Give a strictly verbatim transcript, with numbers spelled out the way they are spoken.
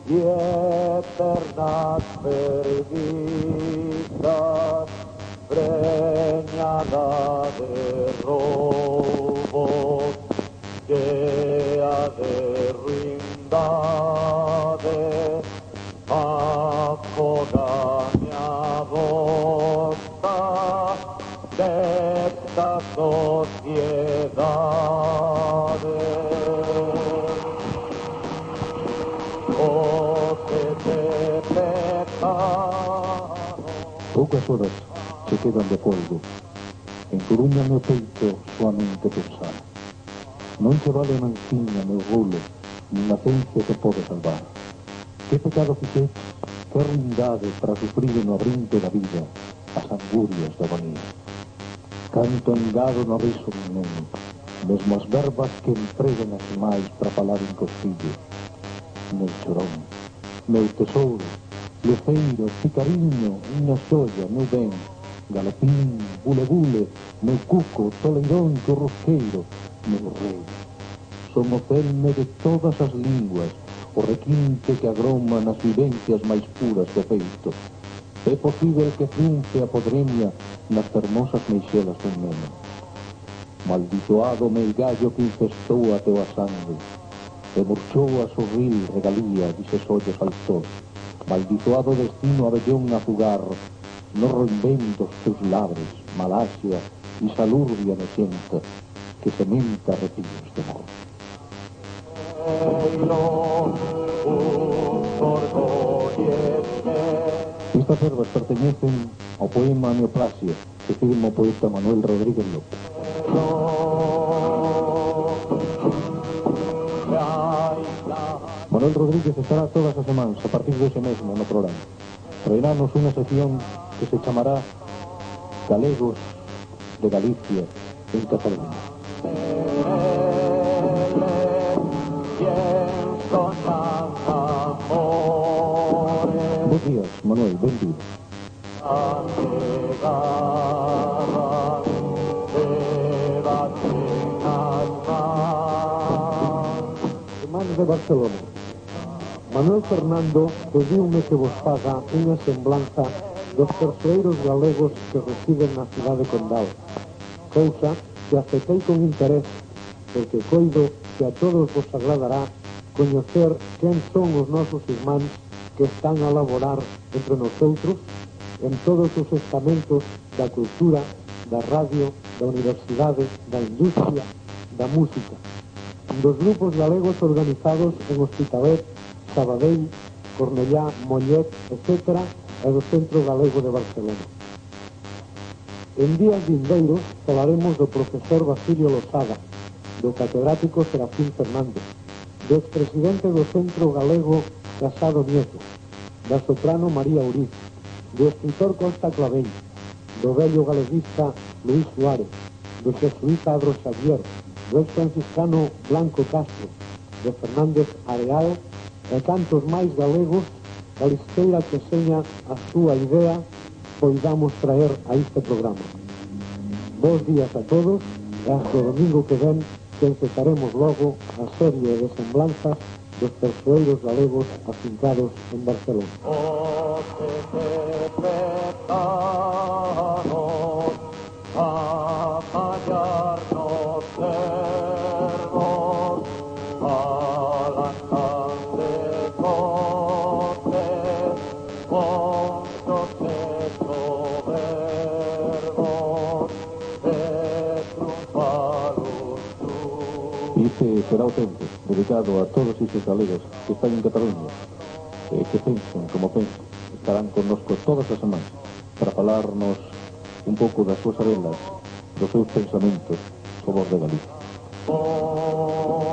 y eternas perdidas, preñada de robos, llena de ruindade, afoga miña boca desta sociedade. Poucas horas se quedan de polvo. En Coruña meu peito soamente pensar. Non se vale manciña meu rolo, nin a ciencia te pode salvar. Que pecado fixex, que ruindade para sufrir no abrinto da vida as angurias da agonía. Canto engado no riso min neno, mesmo as verbas que empreguen as máis para falar en costillo. Meu chorón, meu tesouro, luceiro, picariño, miña xoia, meu ben, galopín, bule-bule, meu cuco, toleirón, churrusqueiro, meu rei. Son o celme de todas as linguas, o requinte que agroma nas vivencias máis puras do peito. É posible que triunfe a podremia nas fermosas meixelas dun neno. Malditoado meu gallo que infestou a teua sangue, e murchou a sorril regalía dices ollos alzó. Malditoado destino abellón a jugar no reinventos teus labres, Malasia e salurbia nocienta que sementa arrepios de amor. Estas verbas pertenecen ao poema Neoplasia que firma o poeta Manuel Rodríguez López. Manuel Rodríguez estará todas as semanas a partir dese mesmo no programa. Traerá-nos unha sección que se chamará Galegos de Galicia en Cataluña. Bos días, Manuel, benvido. Hermanos de Barcelona, Manuel Fernando pediume que vos faga unha semblanza dos persoeiros galegos que residen na cidade condal, cousa que aceptei con interés, porque coido que a todos vos agradará coñecer quen son os nosos irmáns que están a laborar entre nosotros en todos os estamentos da cultura, da radio, da universidade, da industria, da música, dos grupos galegos organizados en Hospitalet, Sabadell, Cornellá, Mollet, etcétera, e do Centro Galego de Barcelona. En días vindeiros falaremos do profesor Basilio Losada, do catedrático Serafín Fernández, do expresidente do Centro Galego Casado Nieto, da soprano María Uriz, do escritor Costa Claveñ, do vello galeguista Luís Suárez, do jesuíta Adro Xavier, do ex-franciscano Blanco Castro, de Fernández Areal e cantos máis galegos, calisqueira que seña a súa idea poidamos traer a este programa. Bos días a todos e hasta o domingo que ven que empezaremos logo a serie de semblanzas dos persoeiros galegos afincados en Barcelona. Este será o tempo dedicado a todos esos galegos que están en Cataluña e que pensan como pensan. Estarán connosco todas as semanas para falarnos un pouco das súas arelas, dos seus pensamentos sobre os de Galicia.